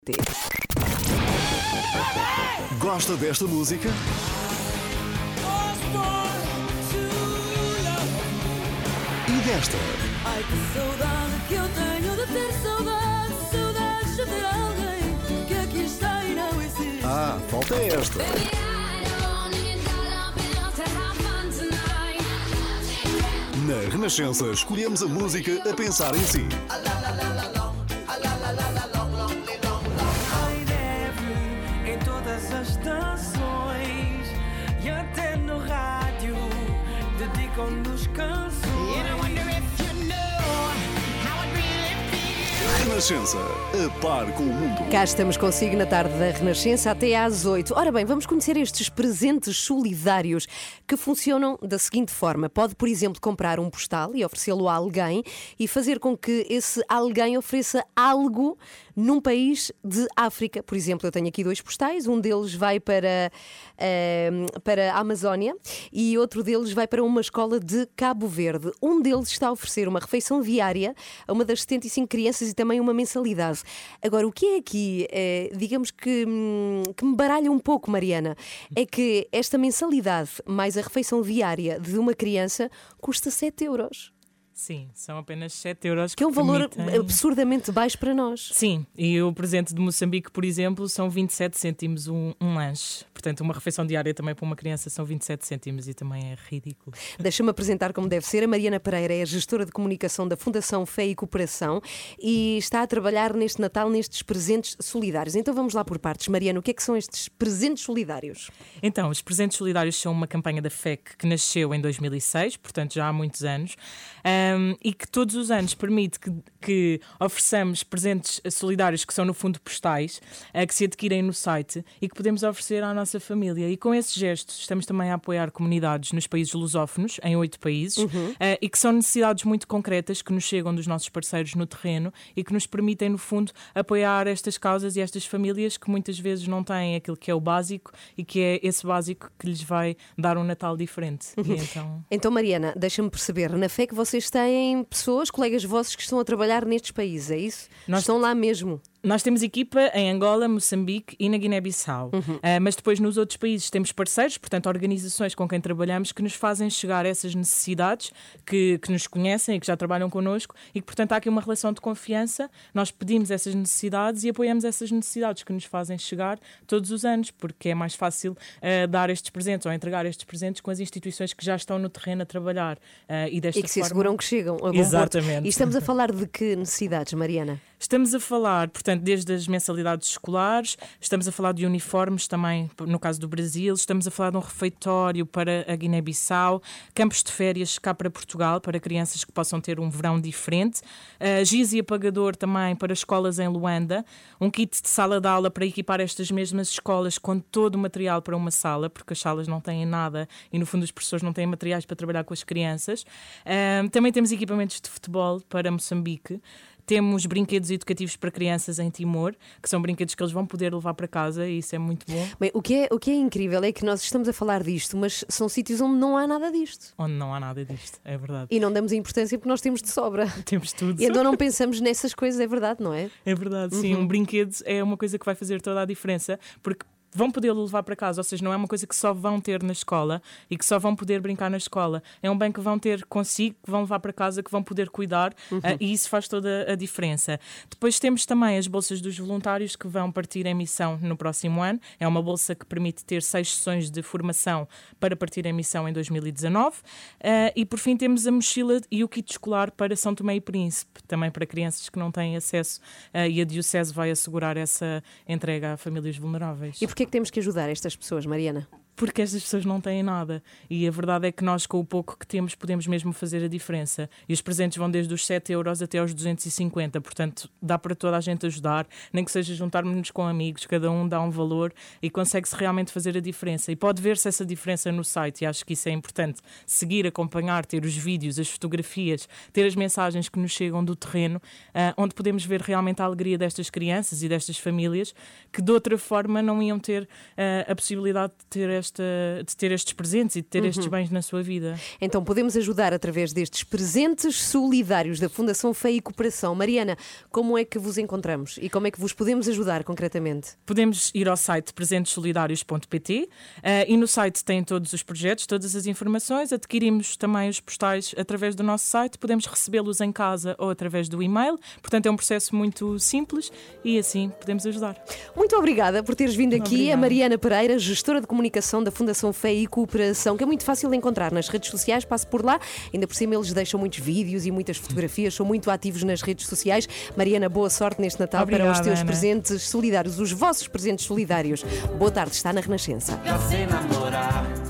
Gosta desta música? E desta? Ai, que saudade que eu tenho de ter saudade, saudades de ter alguém que aqui está e não existe. Falta esta. Na Renascença, escolhemos a música a pensar em si. Ai, deve em todas as estações e até no rádio dedicam-nos canções. Renascença, a par com o mundo. Cá estamos consigo na tarde da Renascença até às 8. Ora bem, vamos conhecer estes presentes solidários que funcionam da seguinte forma. Pode, por exemplo, comprar um postal e oferecê-lo a alguém e fazer com que esse alguém ofereça algo num país de África. Por exemplo, eu tenho aqui 2 postais, um deles vai para a Amazónia e outro deles vai para uma escola de Cabo Verde. Um deles está a oferecer uma refeição diária a uma das 75 crianças e também uma mensalidade. Agora, o que é aqui, digamos que me baralha um pouco, Mariana, é que esta mensalidade mais a refeição diária de uma criança custa 7 euros. Sim, são apenas 7 euros. Que é um valor absurdamente baixo para nós. Sim, e o presente de Moçambique, por exemplo, são 27 cêntimos um lanche. Portanto, uma refeição diária também para uma criança são 27 cêntimos e também é ridículo. Deixa-me apresentar como deve ser. A Mariana Pereira é a gestora de comunicação da Fundação Fé e Cooperação e está a trabalhar neste Natal nestes presentes solidários. Então vamos lá por partes. Mariana, o que é que são estes presentes solidários? Então, os presentes solidários são uma campanha da FEC que nasceu em 2006, portanto já há muitos anos, e que todos os anos permite que ofereçamos presentes solidários que são no fundo postais, que se adquirem no site e que podemos oferecer à nossa família. E com esse gesto estamos também a apoiar comunidades nos países lusófonos, em 8 países, e que são necessidades muito concretas que nos chegam dos nossos parceiros no terreno e que nos permitem, no fundo, apoiar estas causas e estas famílias que muitas vezes não têm aquilo que é o básico e que é esse básico que lhes vai dar um Natal diferente. E Então, Mariana, deixa-me perceber, na FEC vocês têm pessoas, colegas vossos que estão a trabalhar nestes países, é isso? Estão lá mesmo? Nós temos equipa em Angola, Moçambique e na Guiné-Bissau. Mas depois nos outros países temos parceiros, portanto organizações com quem trabalhamos que nos fazem chegar essas necessidades, que nos conhecem e que já trabalham connosco e que portanto há aqui uma relação de confiança. Nós pedimos essas necessidades e apoiamos essas necessidades que nos fazem chegar todos os anos, porque é mais fácil dar estes presentes ou entregar estes presentes com as instituições que já estão no terreno a trabalhar. E desta E que se forma... asseguram que chegam a bom Exatamente. porto. E estamos a falar de que necessidades, Mariana? Estamos a falar, portanto, desde as mensalidades escolares, estamos a falar de uniformes também, no caso do Brasil, estamos a falar de um refeitório para a Guiné-Bissau, campos de férias cá para Portugal, para crianças que possam ter um verão diferente, giz e apagador também para escolas em Luanda, um kit de sala de aula para equipar estas mesmas escolas com todo o material para uma sala, porque as salas não têm nada e, no fundo, os professores não têm materiais para trabalhar com as crianças. Também temos equipamentos de futebol para Moçambique. Temos brinquedos educativos para crianças em Timor, que são brinquedos que eles vão poder levar para casa e isso é muito bom. Bem, o que é incrível é que nós estamos a falar disto, mas são sítios onde não há nada disto. Onde não há nada disto, é verdade. E não damos a importância porque nós temos de sobra. Temos tudo. E então não pensamos nessas coisas, é verdade, não é? É verdade, sim. Um brinquedo é uma coisa que vai fazer toda a diferença, porque vão poder levar para casa, ou seja, não é uma coisa que só vão ter na escola e que só vão poder brincar na escola. É um bem que vão ter consigo, que vão levar para casa, que vão poder cuidar e isso faz toda a diferença. Depois temos também as bolsas dos voluntários que vão partir em missão no próximo ano. É uma bolsa que permite ter 6 sessões de formação para partir em missão em 2019. E por fim temos a mochila e o kit escolar para São Tomé e Príncipe, também para crianças que não têm acesso e a Diocese vai assegurar essa entrega a famílias vulneráveis. E porquê é que temos que ajudar estas pessoas, Mariana? Porque estas pessoas não têm nada e a verdade é que nós com o pouco que temos podemos mesmo fazer a diferença e os presentes vão desde os 7 euros até aos 250, portanto dá para toda a gente ajudar, nem que seja juntarmos-nos com amigos, cada um dá um valor e consegue-se realmente fazer a diferença e pode ver-se essa diferença no site e acho que isso é importante, seguir, acompanhar, ter os vídeos, as fotografias, ter as mensagens que nos chegam do terreno, onde podemos ver realmente a alegria destas crianças e destas famílias que de outra forma não iam ter a possibilidade de ter de ter estes presentes e de ter estes bens na sua vida. Então podemos ajudar através destes presentes solidários da Fundação Fé e Cooperação. Mariana, como é que vos encontramos e como é que vos podemos ajudar concretamente? Podemos ir ao site presentessolidarios.pt e no site tem todos os projetos, todas as informações. Adquirimos também os postais através do nosso site, podemos recebê-los em casa ou através do e-mail. Portanto, é um processo muito simples e assim podemos ajudar. Muito obrigada por teres vindo aqui. Obrigada. A Mariana Pereira, gestora de comunicação da Fundação Fé e Cooperação, que é muito fácil de encontrar nas redes sociais. Passe por lá. Ainda por cima eles deixam muitos vídeos e muitas fotografias, são muito ativos nas redes sociais. Mariana, boa sorte neste Natal. Obrigada, para os teus Ana. presentes solidários, os vossos presentes solidários. Boa tarde, está na Renascença. Já sei namorar.